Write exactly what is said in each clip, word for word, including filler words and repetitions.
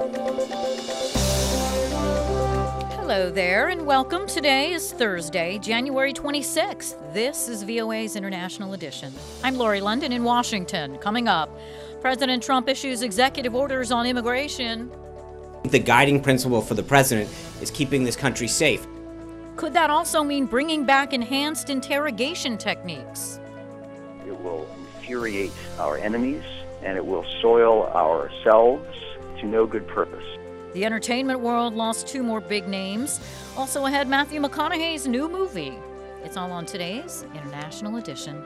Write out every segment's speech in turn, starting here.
Hello there and welcome. Today is Thursday, January twenty-sixth. This is V O A's International Edition. I'm Lori London in Washington. Coming up, President Trump issues executive orders on immigration. The guiding principle for the president is keeping this country safe. Could that also mean bringing back enhanced interrogation techniques? It will infuriate our enemies, and it will soil ourselves to no good purpose. The entertainment world lost two more big names. Also ahead, Matthew McConaughey's new movie. It's all on today's International Edition.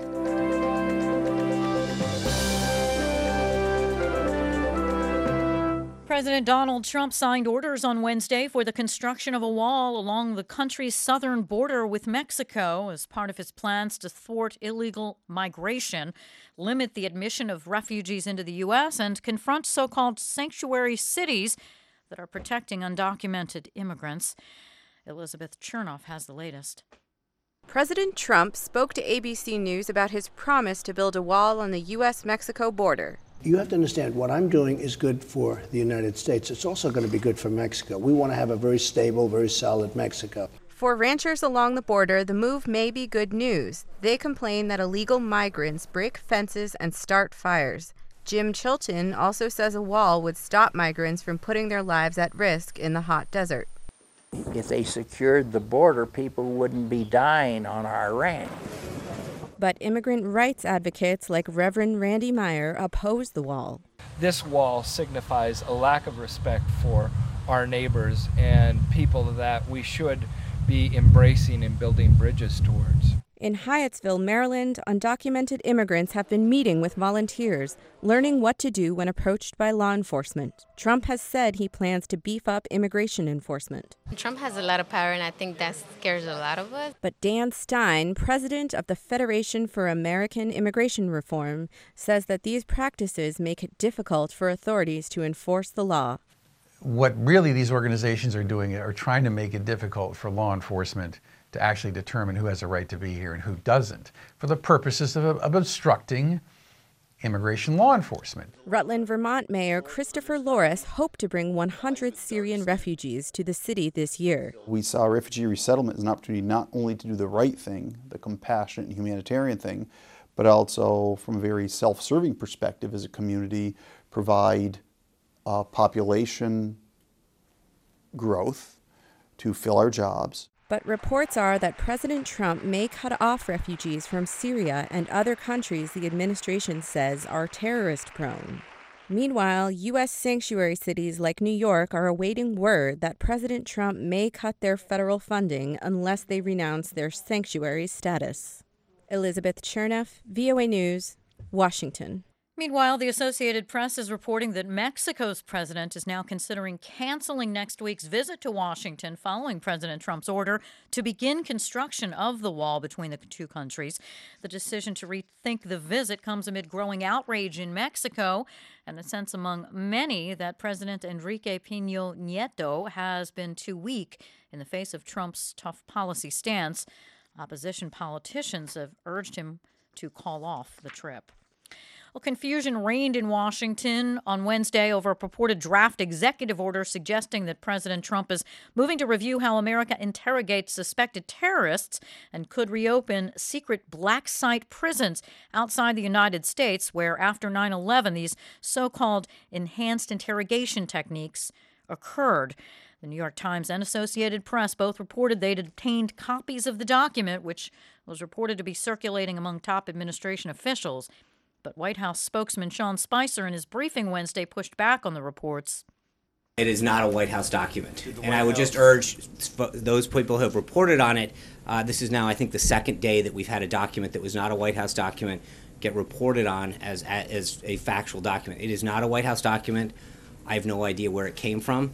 President Donald Trump signed orders on Wednesday for the construction of a wall along the country's southern border with Mexico as part of his plans to thwart illegal migration, limit the admission of refugees into the U S, and confront so-called sanctuary cities that are protecting undocumented immigrants. Elizabeth Chernoff has the latest. President Trump spoke to A B C News about his promise to build a wall on the U S Mexico border. You have to understand what I'm doing is good for the United States. It's also going to be good for Mexico. We want to have a very stable, very solid Mexico. For ranchers along the border, the move may be good news. They complain that illegal migrants break fences and start fires. Jim Chilton also says a wall would stop migrants from putting their lives at risk in the hot desert. If they secured the border, people wouldn't be dying on our ranch. But immigrant rights advocates like Reverend Randy Meyer oppose the wall. This wall signifies a lack of respect for our neighbors and people that we should be embracing and building bridges towards. In Hyattsville, Maryland, undocumented immigrants have been meeting with volunteers, learning what to do when approached by law enforcement. Trump has said he plans to beef up immigration enforcement. Trump has a lot of power, and I think that scares a lot of us. But Dan Stein, president of the Federation for American Immigration Reform, says that these practices make it difficult for authorities to enforce the law. What really these organizations are doing are trying to make it difficult for law enforcement to actually determine who has a right to be here and who doesn't, for the purposes of, of obstructing immigration law enforcement. Rutland, Vermont Mayor Christopher Loris hoped to bring one hundred Syrian refugees to the city this year. We saw refugee resettlement as an opportunity not only to do the right thing, the compassionate and humanitarian thing, but also from a very self-serving perspective as a community, provide uh, population growth to fill our jobs. But reports are that President Trump may cut off refugees from Syria and other countries the administration says are terrorist-prone. Meanwhile, U S sanctuary cities like New York are awaiting word that President Trump may cut their federal funding unless they renounce their sanctuary status. Elizabeth Chernoff, V O A News, Washington. Meanwhile, the Associated Press is reporting that Mexico's president is now considering canceling next week's visit to Washington following President Trump's order to begin construction of the wall between the two countries. The decision to rethink the visit comes amid growing outrage in Mexico and a sense among many that President Enrique Peña Nieto has been too weak in the face of Trump's tough policy stance. Opposition politicians have urged him to call off the trip. Well, confusion reigned in Washington on Wednesday over a purported draft executive order suggesting that President Trump is moving to review how America interrogates suspected terrorists and could reopen secret black site prisons outside the United States where, after nine eleven, these so-called enhanced interrogation techniques occurred. The New York Times and Associated Press both reported they'd obtained copies of the document, which was reported to be circulating among top administration officials. But White House spokesman Sean Spicer in his briefing Wednesday pushed back on the reports. It is not a White House document. And I would just urge those people who have reported on it, uh, this is now, I think, the second day that we've had a document that was not a White House document get reported on as, as a factual document. It is not a White House document. I have no idea where it came from.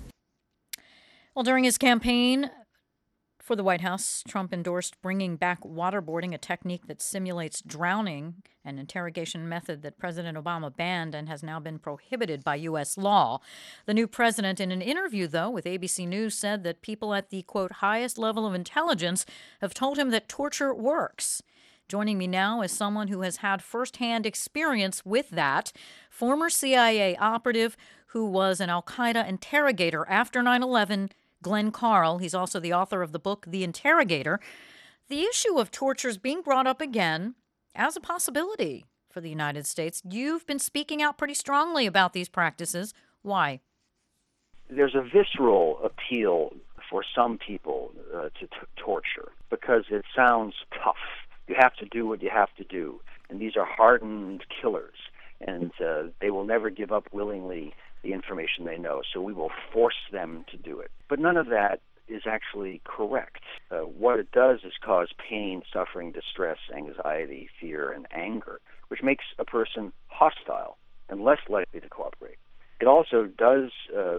Well, during his campaign for the White House, Trump endorsed bringing back waterboarding, a technique that simulates drowning, an interrogation method that President Obama banned and has now been prohibited by U S law. The new president, in an interview, though, with A B C News, said that people at the, quote, highest level of intelligence have told him that torture works. Joining me now is someone who has had firsthand experience with that, former C I A operative who was an al-Qaeda interrogator after nine eleven, Glenn Carl. He's also the author of the book, The Interrogator. The issue of torture is being brought up again as a possibility for the United States. You've been speaking out pretty strongly about these practices. Why? There's a visceral appeal for some people uh, to t- torture because it sounds tough. You have to do what you have to do. And these are hardened killers, and uh, they will never give up willingly the information they know, so we will force them to do it. But none of that is actually correct. Uh, what it does is cause pain, suffering, distress, anxiety, fear, and anger, which makes a person hostile and less likely to cooperate. It also does uh,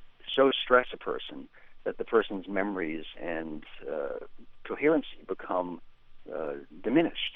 so stress a person that the person's memories and uh, coherency become uh, diminished.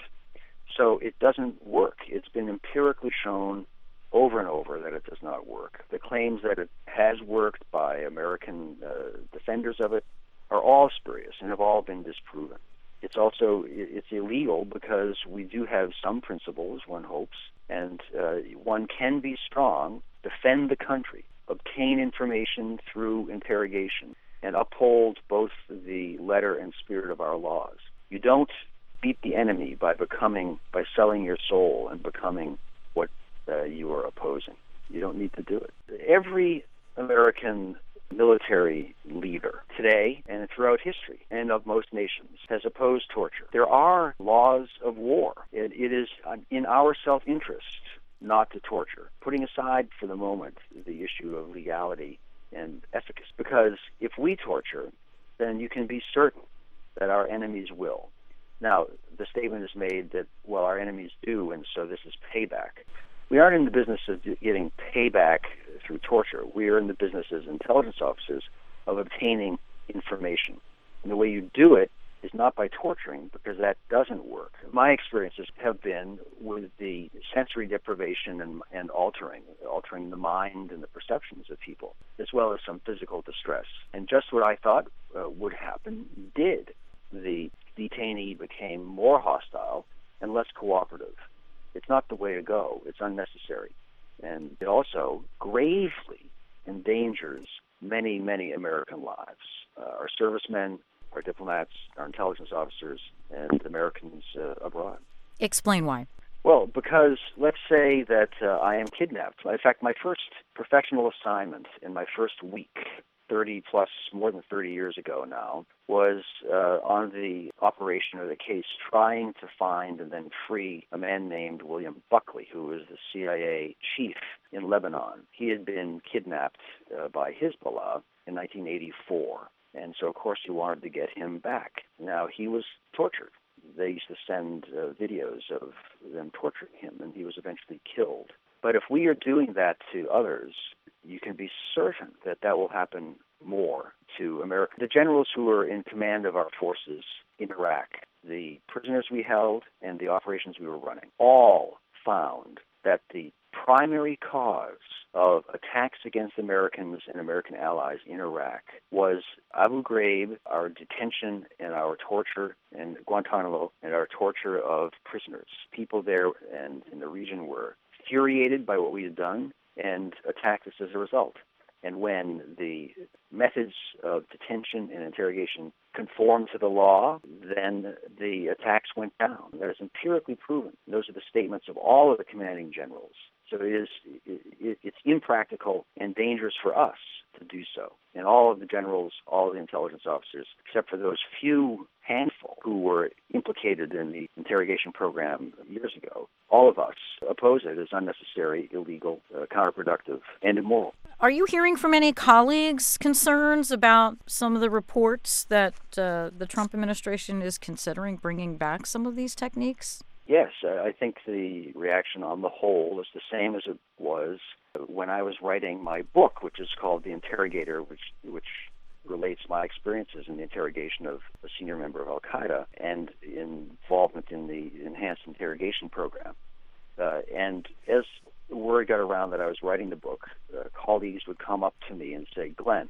So it doesn't work. It's been empirically shown over and over that it does not work. The claims that it has worked by American uh, defenders of it are all spurious and have all been disproven. It's also it's illegal because we do have some principles, one hopes, and uh, one can be strong, defend the country, obtain information through interrogation, and uphold both the letter and spirit of our laws. You don't beat the enemy by becoming, by selling your soul and becoming what uh, you are opposing. You don't need to do it. Every American military leader today and throughout history and of most nations has opposed torture. There are laws of war. It, it is in our self-interest not to torture, putting aside for the moment the issue of legality and efficacy. Because if we torture, then you can be certain that our enemies will. Now, the statement is made that, well, our enemies do, and so this is payback. We aren't in the business of getting payback through torture. We are in the business as intelligence officers of obtaining information. And the way you do it is not by torturing, because that doesn't work. My experiences have been with the sensory deprivation and, and altering, altering the mind and the perceptions of people, as well as some physical distress. And just what I thought uh, would happen did. The detainee became more hostile and less cooperative. It's not the way to go. It's unnecessary. And it also gravely endangers many, many American lives. Uh, our servicemen, our diplomats, our intelligence officers, and Americans uh, abroad. Explain why. Well, because let's say that uh, I am kidnapped. In fact, my first professional assignment in my first week, thirty plus, more than thirty years ago now, was uh, on the operation or the case trying to find and then free a man named William Buckley, who was the C I A chief in Lebanon. He had been kidnapped uh, by Hezbollah in nineteen eighty-four, and so of course he wanted to get him back. Now, he was tortured. They used to send uh, videos of them torturing him, and he was eventually killed. But if we are doing that to others, you can be certain that that will happen more to America. The generals who were in command of our forces in Iraq, the prisoners we held, and the operations we were running, all found that the primary cause of attacks against Americans and American allies in Iraq was Abu Ghraib, our detention and our torture, and Guantanamo, and our torture of prisoners. People there and in the region were infuriated by what we had done and attacked us as a result. And when the methods of detention and interrogation conformed to the law, then the attacks went down. That is empirically proven. Those are the statements of all of the commanding generals. So it is, it, it's impractical and dangerous for us to do so. And all of the generals, all of the intelligence officers, except for those few handful who were implicated in the interrogation program years ago, all of us oppose it as unnecessary, illegal, uh, counterproductive, and immoral. Are you hearing from any colleagues concerns about some of the reports that uh, the Trump administration is considering bringing back some of these techniques? Yes, I think the reaction on the whole is the same as it was when I was writing my book, which is called The Interrogator, which which relates my experiences in the interrogation of a senior member of Al-Qaeda and involvement in the enhanced interrogation program. Uh, and as the word got around that I was writing the book, uh, colleagues would come up to me and say, "Glenn,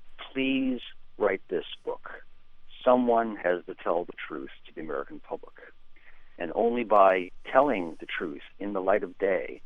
please write this book. Someone has to tell the truth to the American public. And only by telling the truth in the light of day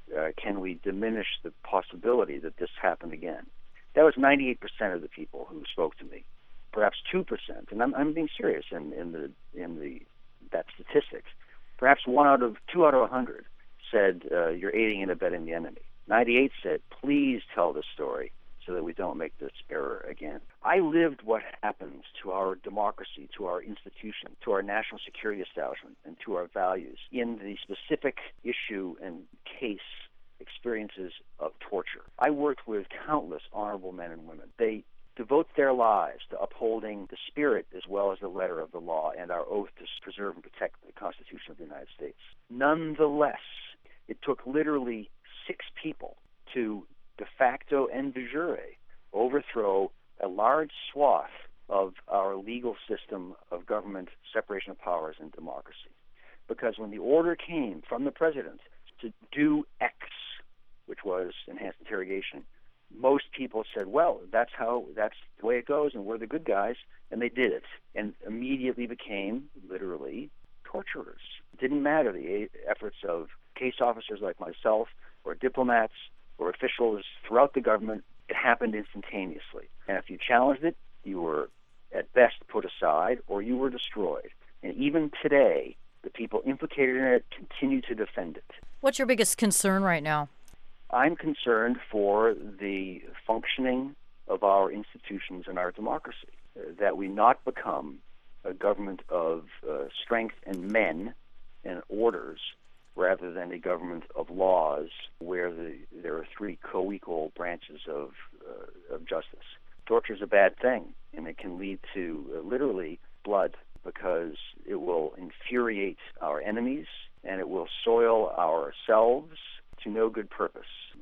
uh, can we diminish the possibility that this happened again? That was ninety-eight percent of the people who spoke to me, perhaps two percent, and I'm, I'm being serious in, in the in the that statistics. Perhaps one out of two out of a hundred said uh, you're aiding and abetting the enemy. ninety-eight said, please tell the story so that we don't make this error again. I lived what happens to our democracy, to our institution, to our national security establishment, and to our values in the specific issue and case experiences of torture. I worked with countless honorable men and women. They devote their lives to upholding the spirit as well as the letter of the law and our oath to preserve and protect the Constitution of the United States. Nonetheless, it took literally six people to de facto and de jure overthrow a large swath of our legal system of government separation of powers and democracy. Because when the order came from the president to do X, which was enhanced interrogation, most people said, well, that's how, that's the way it goes, and we're the good guys, and they did it, and immediately became, literally, torturers. It didn't matter the efforts of case officers like myself, or diplomats, or officials throughout the government. It happened instantaneously. And if you challenged it, you were, at best, put aside, or you were destroyed. And even today, the people implicated in it continue to defend it. What's your biggest concern right now? I'm concerned for the functioning of our institutions and our democracy, uh, that we not become a government of uh, strength and men and orders rather than a government of laws where the, there are three co-equal branches of, uh, of justice. Torture is a bad thing, and it can lead to uh, literally blood, because it will infuriate our enemies and it will soil ourselves to no good purpose.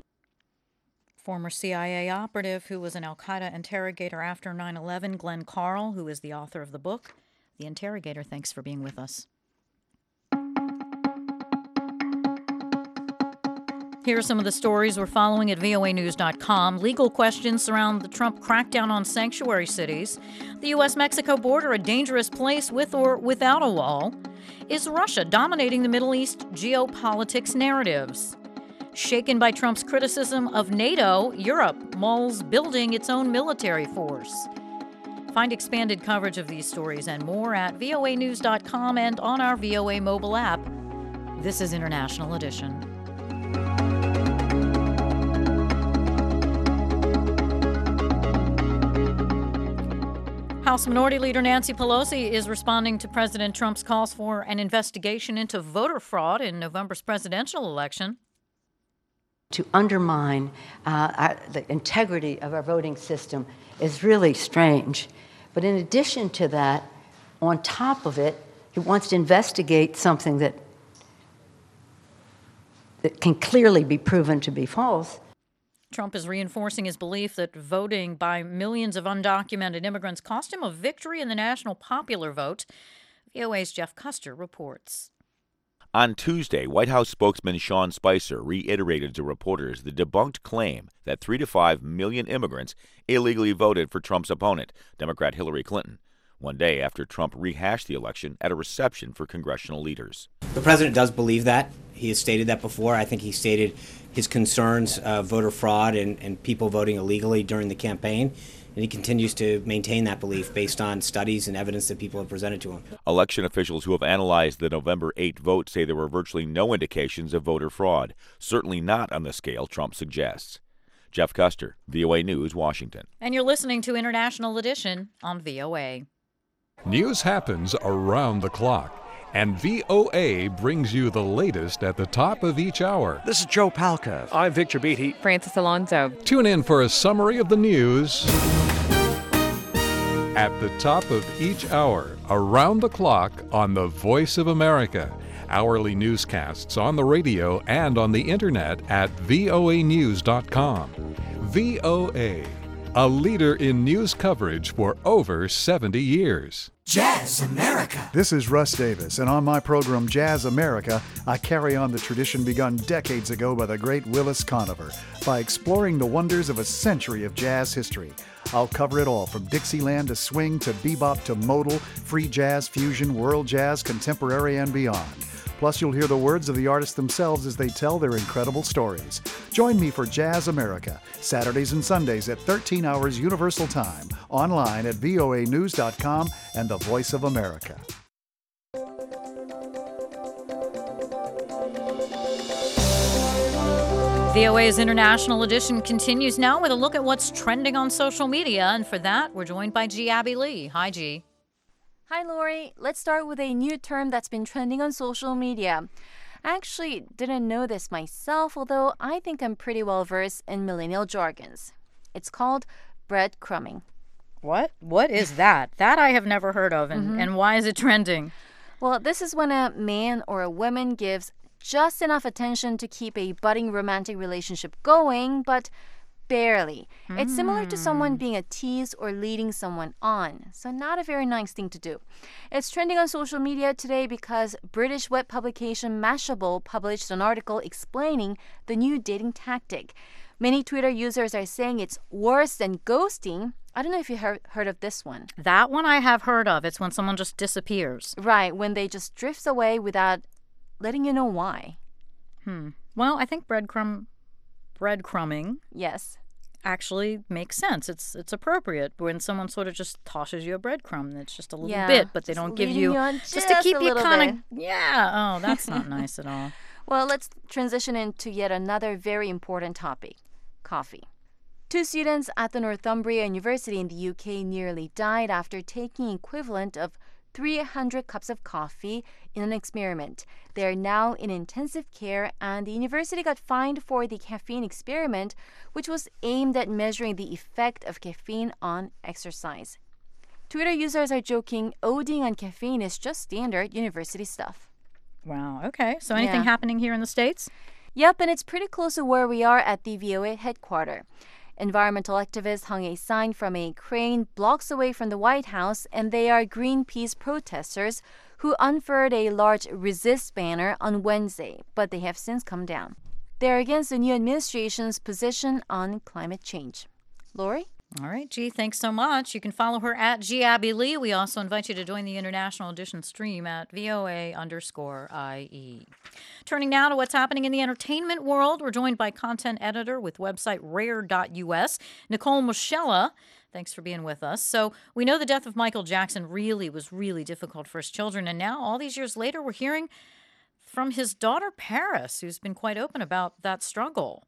Former C I A operative who was an al-Qaeda interrogator after nine eleven, Glenn Carl, who is the author of the book, The Interrogator. Thanks for being with us. Here are some of the stories we're following at V O A news dot com. Legal questions surround the Trump crackdown on sanctuary cities. The U S Mexico border a dangerous place with or without a wall. Is Russia dominating the Middle East geopolitics narratives? Shaken by Trump's criticism of NATO, Europe mulls building its own military force. Find expanded coverage of these stories and more at V O A news dot com and on our V O A mobile app. This is International Edition. House Minority Leader Nancy Pelosi is responding to President Trump's calls for an investigation into voter fraud in November's presidential election. To undermine uh, our, the integrity of our voting system is really strange. But in addition to that, on top of it, he wants to investigate something that, that can clearly be proven to be false. Trump is reinforcing his belief that voting by millions of undocumented immigrants cost him a victory in the national popular vote. V O A's Jeff Custer reports. On Tuesday, White House spokesman Sean Spicer reiterated to reporters the debunked claim that three to five million immigrants illegally voted for Trump's opponent, Democrat Hillary Clinton, one day after Trump rehashed the election at a reception for congressional leaders. The president does believe that. He has stated that before. I think he stated his concerns of voter fraud and, and people voting illegally during the campaign. And he continues to maintain that belief based on studies and evidence that people have presented to him. Election officials who have analyzed the November eighth vote say there were virtually no indications of voter fraud, certainly not on the scale Trump suggests. Jeff Custer, V O A News, Washington. And you're listening to International Edition on V O A. News happens around the clock, and V O A brings you the latest at the top of each hour. This is Joe Palca. I'm Victor Beatty. Francis Alonso. Tune in for a summary of the news at the top of each hour, around the clock on the Voice of America. Hourly newscasts on the radio and on the internet at V O A news dot com. V O A, a leader in news coverage for over seventy years. Jazz America. This is Russ Davis, and on my program Jazz America, I carry on the tradition begun decades ago by the great Willis Conover by exploring the wonders of a century of jazz history. I'll cover it all, from Dixieland to swing to bebop to modal, free jazz, fusion, world jazz, contemporary, and beyond. Plus, you'll hear the words of the artists themselves as they tell their incredible stories. Join me for Jazz America, Saturdays and Sundays at thirteen hours Universal Time, online at V O A news dot com and the Voice of America. V O A's International Edition continues now with a look at what's trending on social media. And for that, we're joined by G. Abby Lee. Hi, G. Hi, Lori. Let's start with a new term that's been trending on social media. I actually didn't know this myself, although I think I'm pretty well versed in millennial jargons. It's called breadcrumbing. What? What is that? That I have never heard of. And, Mm-hmm. and why is it trending? Well, this is when a man or a woman gives just enough attention to keep a budding romantic relationship going, but barely. Mm. It's similar to someone being a tease or leading someone on, so not a very nice thing to do. It's trending on social media today because British web publication Mashable published an article explaining the new dating tactic. Many Twitter users are saying it's worse than ghosting. I don't know if you heard, heard of this one. That one I have heard of. It's when someone just disappears. Right, when they just drift away without letting you know why. Hmm. Well, I think breadcrumb, breadcrumbing. Yes. Actually makes sense. It's it's appropriate when someone sort of just tosses you a breadcrumb. It's just a little yeah, bit, but they don't give you, you just to keep you kind of yeah. Oh, that's not nice at all. Well, let's transition into yet another very important topic: coffee. Two students at the Northumbria University in the U K nearly died after taking equivalent of three hundred cups of coffee in an experiment. They are now in intensive care, and the university got fined for the caffeine experiment, which was aimed at measuring the effect of caffeine on exercise. Twitter users are joking ODing on caffeine is just standard university stuff. Wow, okay. So anything Yeah. happening here in the States? Yep, and it's pretty close to where we are at the V O A headquarters. Environmental activists hung a sign from a crane blocks away from the White House, and they are Greenpeace protesters who unfurled a large resist banner on Wednesday, but they have since come down. They are against the new administration's position on climate change. Lori? All right, G, thanks so much. You can follow her at G. Abby Lee. We also invite you to join the International Edition stream at VOA underscore IE. Turning now to what's happening in the entertainment world, we're joined by content editor with website rare dot U S, Nicole Moschella. Thanks for being with us. So we know the death of Michael Jackson really was really difficult for his children, and now all these years later, we're hearing from his daughter Paris, who's been quite open about that struggle.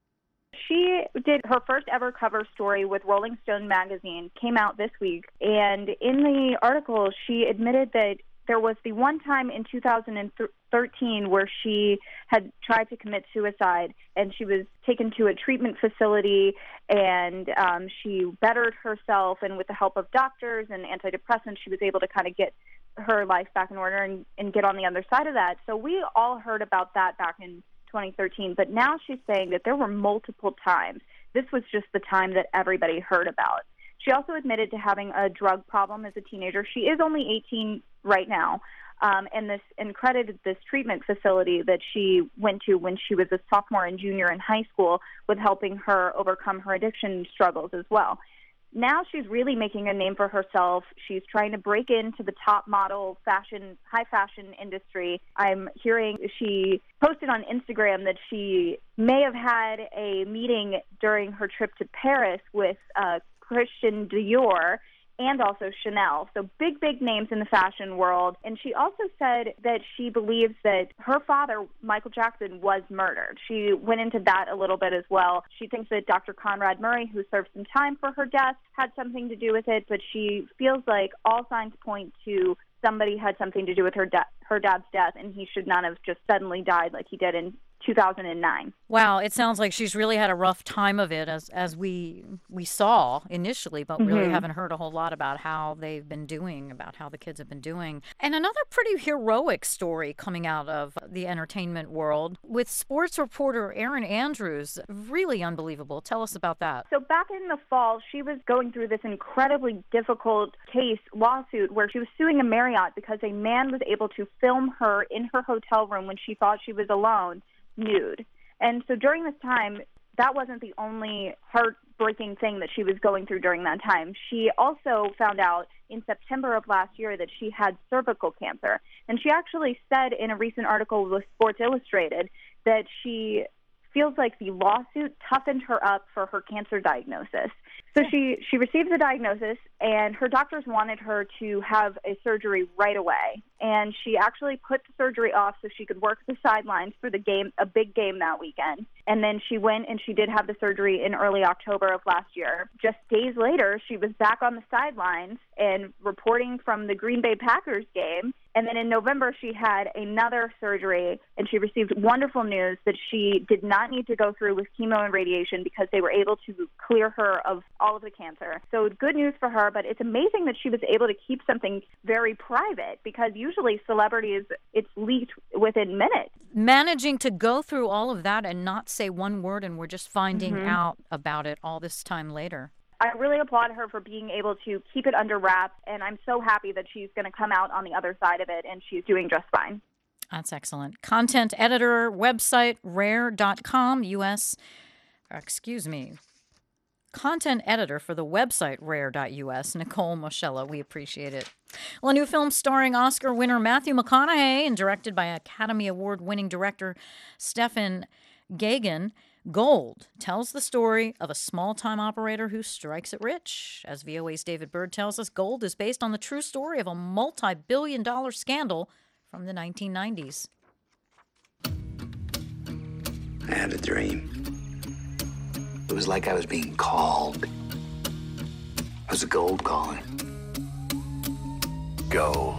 She did her first ever cover story with Rolling Stone magazine, came out this week, and in the article she admitted that there was the one time in two thousand thirteen where she had tried to commit suicide, and she was taken to a treatment facility, and um, she bettered herself, and with the help of doctors and antidepressants, she was able to kind of get her life back in order and, and get on the other side of that. So we all heard about that back in twenty thirteen, but now she's saying that there were multiple times. This was just the time that everybody heard about. She also admitted to having a drug problem as a teenager. She is only eighteen right now, um, and this and credited this treatment facility that she went to when she was a sophomore and junior in high school with helping her overcome her addiction struggles as well. Now she's really making a name for herself. She's trying to break into the top model fashion, high fashion industry. I'm hearing she posted on Instagram that she may have had a meeting during her trip to Paris with uh, Christian Dior and also Chanel. So big, big names in the fashion world. And she also said that she believes that her father, Michael Jackson, was murdered. She went into that a little bit as well. She thinks that Doctor Conrad Murray, who served some time for her death, had something to do with it, but she feels like all signs point to somebody had something to do with her, de- her dad's death, and he should not have just suddenly died like he did in two thousand nine. Wow, it sounds like she's really had a rough time of it, as as we we saw initially, but really Mm-hmm. haven't heard a whole lot about how they've been doing, about how the kids have been doing. And another pretty heroic story coming out of the entertainment world with sports reporter Erin Andrews. Really unbelievable. Tell us about that. So back in the fall, she was going through this incredibly difficult case lawsuit where she was suing a Marriott because a man was able to film her in her hotel room when she thought she was alone, nude. And so during this time, that wasn't the only heartbreaking thing that she was going through during that time. She also found out in September of last year that she had cervical cancer. And she actually said in a recent article with Sports Illustrated that she feels like the lawsuit toughened her up for her cancer diagnosis. So she, she received the diagnosis, and her doctors wanted her to have a surgery right away. And she actually put the surgery off so she could work the sidelines for the game, a big game that weekend. And then she went and she did have the surgery in early October of last year. Just days later, she was back on the sidelines and reporting from the Green Bay Packers game. And then in November, she had another surgery, and she received wonderful news that she did not need to go through with chemo and radiation because they were able to clear her of all of the cancer. So good news for her, but it's amazing that she was able to keep something very private, because usually celebrities, it's leaked within minutes. Managing to go through all of that and not say one word, and we're just finding Mhm. out about it all this time later. I really applaud her for being able to keep it under wraps, and I'm so happy that she's going to come out on the other side of it, and she's doing just fine. That's excellent. Content editor, website, rare dot com, U S, excuse me, content editor for the website rare dot U S, Nicole Moschella. We appreciate it. Well, a new film starring Oscar winner Matthew McConaughey and directed by Academy Award-winning director Stephen Gaghan, Gold, tells the story of a small-time operator who strikes it rich. As V O A's David Bird tells us, Gold is based on the true story of a multi-billion dollar scandal from the nineteen nineties. I had a dream. It was like I was being called. It was a gold calling. Gold.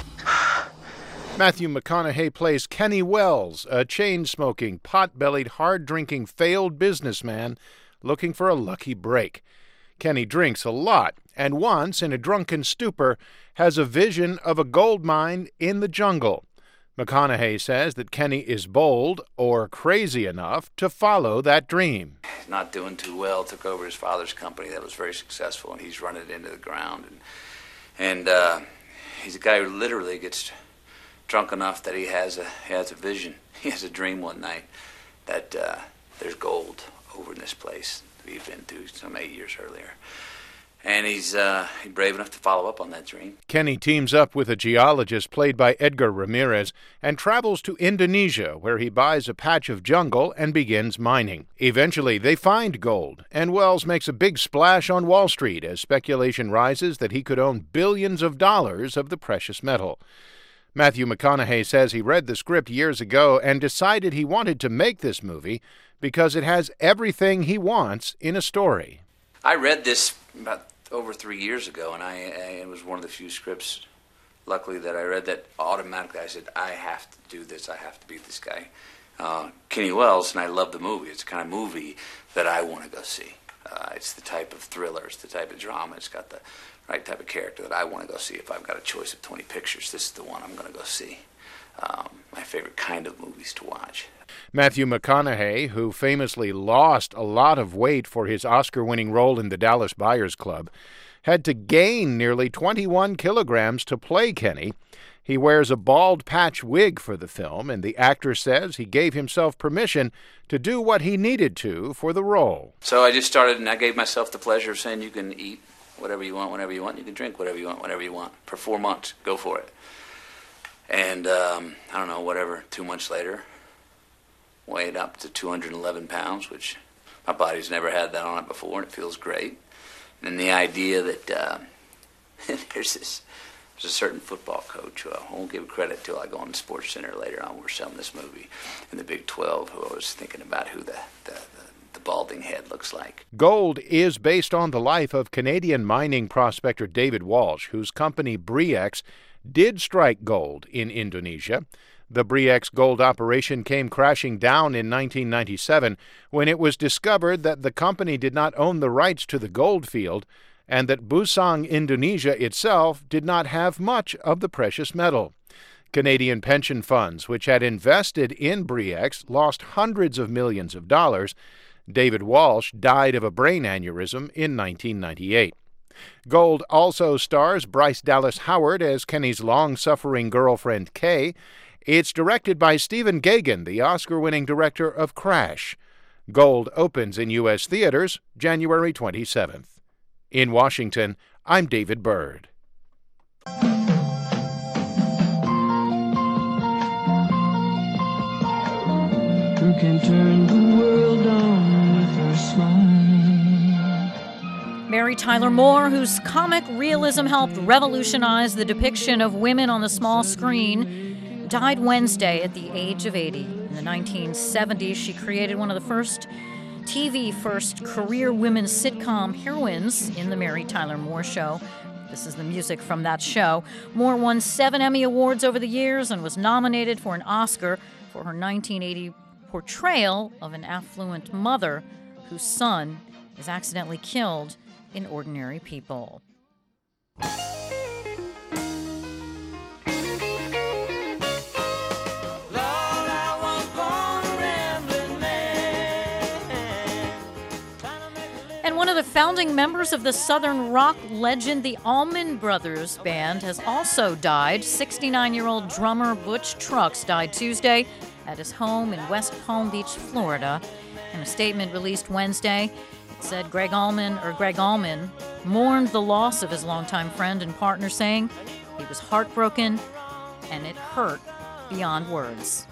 Matthew McConaughey plays Kenny Wells, a chain-smoking, pot-bellied, hard-drinking, failed businessman looking for a lucky break. Kenny drinks a lot, and once, in a drunken stupor, has a vision of a gold mine in the jungle. McConaughey says that Kenny is bold, or crazy enough, to follow that dream. He's not doing too well. Took over his father's company that was very successful, and he's run it into the ground. And, and uh, he's a guy who literally gets drunk enough that he has a he has a vision. He has a dream one night that uh, there's gold over in this place that he'd been to some eight years earlier. And he's uh, he's brave enough to follow up on that dream. Kenny teams up with a geologist played by Edgar Ramirez and travels to Indonesia, where he buys a patch of jungle and begins mining. Eventually, they find gold, and Wells makes a big splash on Wall Street as speculation rises that he could own billions of dollars of the precious metal. Matthew McConaughey says he read the script years ago and decided he wanted to make this movie because it has everything he wants in a story. I read this about over three years ago, and I, I it was one of the few scripts, luckily, that I read that automatically I said, I have to do this, I have to beat this guy. Uh, Kenny Wells, and I love the movie. It's the kind of movie that I want to go see. Uh, it's the type of thriller, it's the type of drama, it's got the right type of character that I want to go see. If I've got a choice of twenty pictures, this is the one I'm going to go see. Um, my favorite kind of movies to watch. Matthew McConaughey, who famously lost a lot of weight for his Oscar-winning role in the Dallas Buyers Club, had to gain nearly twenty-one kilograms to play Kenny. He wears a bald patch wig for the film, and the actor says he gave himself permission to do what he needed to for the role. So I just started, and I gave myself the pleasure of saying you can eat whatever you want, whenever you want. You can drink whatever you want, whenever you want. For four months, go for it. And, um, I don't know, whatever, two months later, weighed up to two hundred eleven pounds, which my body's never had that on it before, and it feels great. And the idea that uh, there's this, there's a certain football coach who I won't give credit till I go on the Sports Center later on. We're selling this movie in the Big twelve, who I was thinking about who the, the, the the balding head looks like. Gold is based on the life of Canadian mining prospector David Walsh, whose company Bre-X did strike gold in Indonesia. The Bre-X gold operation came crashing down in nineteen ninety-seven when it was discovered that the company did not own the rights to the gold field and that Busang, Indonesia itself did not have much of the precious metal. Canadian pension funds, which had invested in Bre-X, lost hundreds of millions of dollars. David Walsh died of a brain aneurysm in nineteen ninety-eight. Gold also stars Bryce Dallas Howard as Kenny's long-suffering girlfriend, Kay. It's directed by Stephen Gaghan, the Oscar-winning director of Crash. Gold opens in U S theaters January twenty-seventh. In Washington, I'm David Byrd. Who can turn the world on with her smile? Mary Tyler Moore, whose comic realism helped revolutionize the depiction of women on the small screen, died Wednesday at the age of eighty. In the nineteen seventies, she created one of the first T V-first career women's sitcom heroines in The Mary Tyler Moore Show. This is the music from that show. Moore won seven Emmy Awards over the years and was nominated for an Oscar for her nineteen eighty portrayal of an affluent mother whose son is accidentally killed in Ordinary People. And one of the founding members of the Southern rock legend, the Allman Brothers Band, has also died. sixty-nine-year-old drummer Butch Trucks died Tuesday at his home in West Palm Beach, Florida. In a statement released Wednesday, it said Greg Allman, or Greg Allman, mourned the loss of his longtime friend and partner, saying he was heartbroken and it hurt beyond words.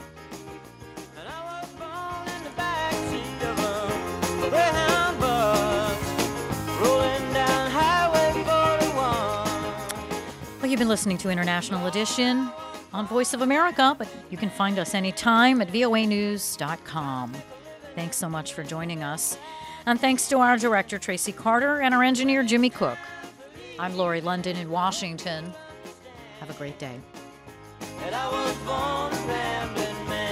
Well, you've been listening to International Edition on Voice of America, but you can find us anytime at V O A news dot com. Thanks so much for joining us. And thanks to our director, Tracy Carter, and our engineer, Jimmy Cook. I'm Lori London in Washington. Have a great day. And I was born a rambling man.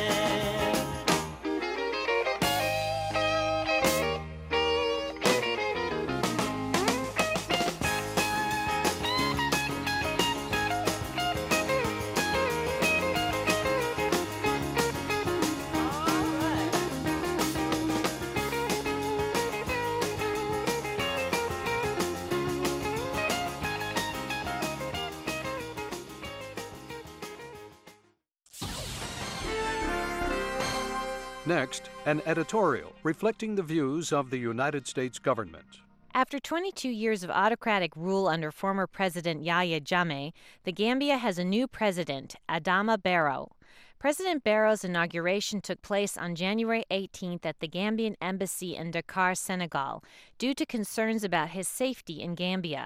Next, an editorial reflecting the views of the United States government. After twenty-two years of autocratic rule under former President Yahya Jammeh, the Gambia has a new president, Adama Barrow. President Barrow's inauguration took place on January eighteenth at the Gambian embassy in Dakar, Senegal, due to concerns about his safety in Gambia.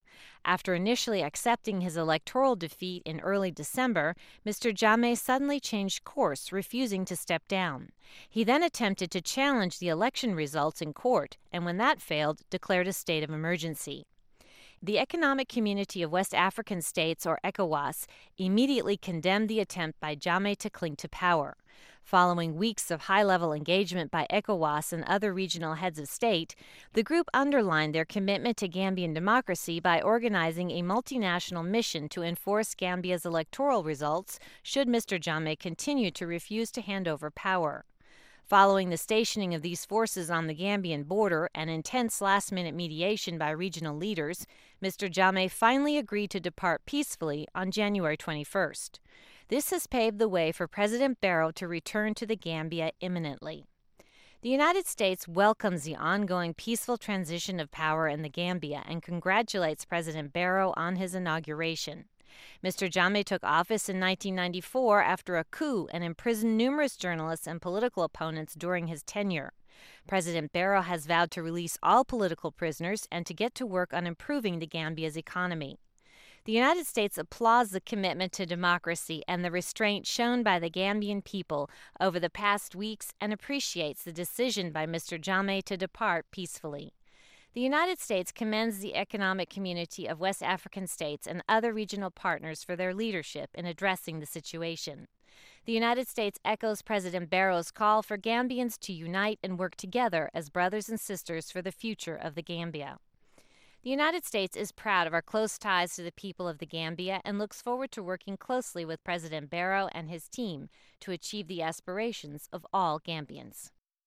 After initially accepting his electoral defeat in early December, Mister Jammeh suddenly changed course, refusing to step down. He then attempted to challenge the election results in court, and when that failed, declared a state of emergency. The Economic Community of West African States, or ECOWAS, immediately condemned the attempt by Jammeh to cling to power. Following weeks of high-level engagement by ECOWAS and other regional heads of state, the group underlined their commitment to Gambian democracy by organizing a multinational mission to enforce Gambia's electoral results should Mister Jammeh continue to refuse to hand over power. Following the stationing of these forces on the Gambian border and intense last-minute mediation by regional leaders, Mister Jammeh finally agreed to depart peacefully on January twenty-first. This has paved the way for President Barrow to return to the Gambia imminently. The United States welcomes the ongoing peaceful transition of power in the Gambia and congratulates President Barrow on his inauguration. Mister Jammeh took office in nineteen ninety-four after a coup and imprisoned numerous journalists and political opponents during his tenure. President Barrow has vowed to release all political prisoners and to get to work on improving the Gambia's economy. The United States applauds the commitment to democracy and the restraint shown by the Gambian people over the past weeks and appreciates the decision by Mister Jammeh to depart peacefully. The United States commends the Economic Community of West African States and other regional partners for their leadership in addressing the situation. The United States echoes President Barrow's call for Gambians to unite and work together as brothers and sisters for the future of the Gambia. The United States is proud of our close ties to the people of the Gambia and looks forward to working closely with President Barrow and his team to achieve the aspirations of all Gambians.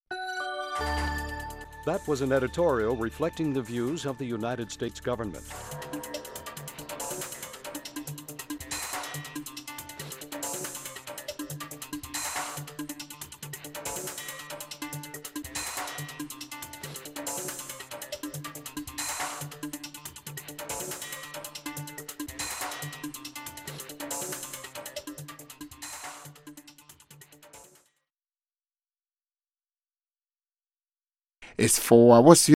That was an editorial reflecting the views of the United States government. is for, what's the